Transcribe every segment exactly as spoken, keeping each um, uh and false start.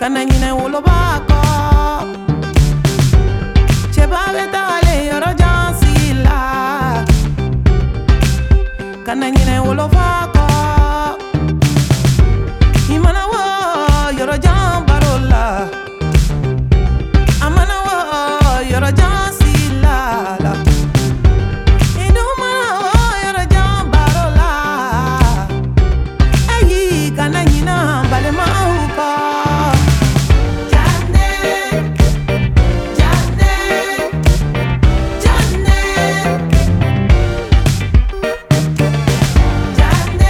kana nyine woloba ko cheba betale yoro jansila kana nyine woloba ko imana wo yoro jambarola amana wo yoro jansila la iduma wo yoro jambarola ayi kana nyina balema uko jane jane jane jane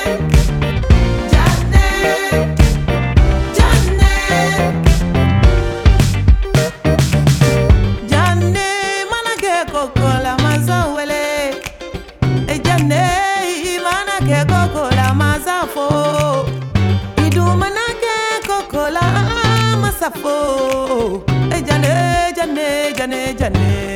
jane jane mana ke kokola mazawele e jane mana ke kokola mazafo idu mana ke kokola masafo e jane jane jane jane